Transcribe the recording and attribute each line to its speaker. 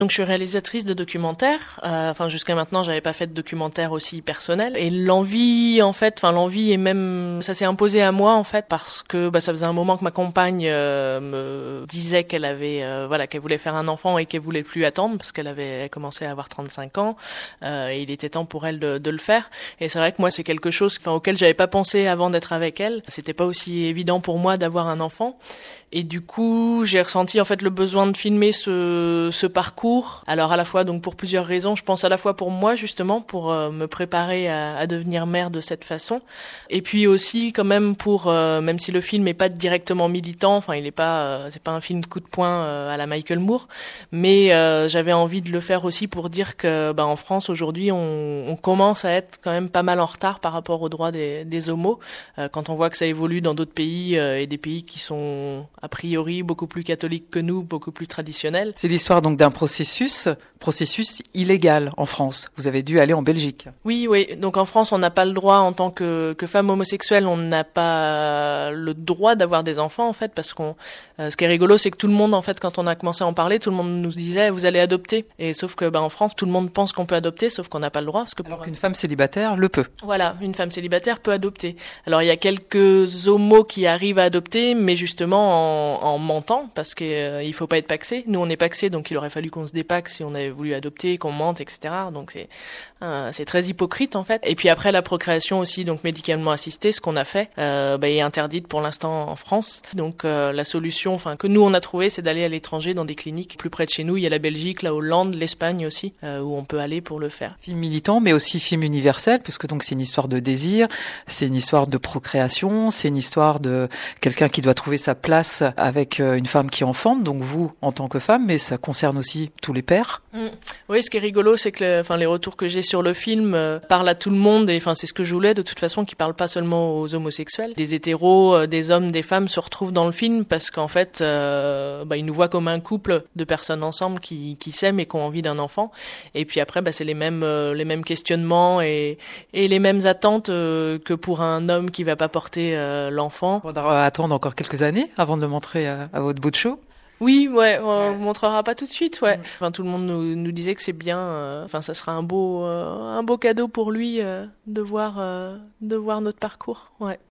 Speaker 1: Donc je suis réalisatrice de documentaires. Jusqu'à maintenant, j'avais pas fait de documentaire aussi personnel. Et l'envie et même ça s'est imposé à moi en fait parce que ça faisait un moment que ma compagne me disait qu'elle avait qu'elle voulait faire un enfant et qu'elle voulait plus attendre parce elle commençait à avoir 35 ans. Et il était temps pour elle de le faire. Et c'est vrai que moi c'est quelque chose auquel j'avais pas pensé avant d'être avec elle. C'était pas aussi évident pour moi d'avoir un enfant. Et du coup, j'ai ressenti en fait le besoin de filmer ce parcours. Alors à la fois donc pour plusieurs raisons, je pense à la fois pour moi justement pour me préparer à devenir mère de cette façon, et puis aussi quand même pour même si le film est pas directement militant, il est pas c'est pas un film coup de poing à la Michael Moore, mais j'avais envie de le faire aussi pour dire que en France aujourd'hui on commence à être quand même pas mal en retard par rapport aux droits des homos quand on voit que ça évolue dans d'autres pays et des pays qui sont a priori beaucoup plus catholiques que nous, beaucoup plus traditionnels.
Speaker 2: C'est l'histoire donc d'un processus illégal en France. Vous avez dû aller en Belgique.
Speaker 1: Oui. Donc en France, on n'a pas le droit en tant que femme homosexuelle, on n'a pas le droit d'avoir des enfants en fait, parce qu'on ce qui est rigolo, c'est que tout le monde en fait, quand on a commencé à en parler, tout le monde nous disait vous allez adopter. Et sauf que en France, tout le monde pense qu'on peut adopter, sauf qu'on n'a pas le droit
Speaker 2: alors qu'une femme célibataire le peut.
Speaker 1: Voilà, une femme célibataire peut adopter. Alors il y a quelques homos qui arrivent à adopter, mais justement en mentant, parce que il faut pas être paxé. Nous on est paxé, donc il aurait fallu qu'on se dépaxe si on avait voulu adopter, qu'on mente, etc. Donc c'est très hypocrite en fait. Et puis après la procréation aussi, donc médicalement assistée, ce qu'on a fait, est interdite pour l'instant en France. Donc la solution, que nous on a trouvé, c'est d'aller à l'étranger dans des cliniques plus près de chez nous. Il y a la Belgique, la Hollande, l'Espagne aussi, où on peut aller pour le faire.
Speaker 2: Film militant, mais aussi film universel, puisque donc c'est une histoire de désir, c'est une histoire de procréation, c'est une histoire de quelqu'un qui doit trouver sa place avec une femme qui enfante, donc vous en tant que femme, mais ça concerne aussi tous les pères.
Speaker 1: Oui, ce qui est rigolo, c'est que les retours que j'ai sur le film parlent à tout le monde, et c'est ce que je voulais de toute façon, qui parle pas seulement aux homosexuels. Des hétéros, des hommes, des femmes se retrouvent dans le film parce qu'en fait, ils nous voient comme un couple de personnes ensemble qui s'aiment et qui ont envie d'un enfant. Et puis après, c'est les mêmes questionnements et les mêmes attentes que pour un homme qui va pas porter l'enfant.
Speaker 2: On faudra attendre encore quelques années avant de le montrer à votre bout de show.
Speaker 1: Oui, on montrera pas tout de suite, ouais. Tout le monde nous disait que c'est bien. Ça sera un beau cadeau pour lui de voir notre parcours, ouais.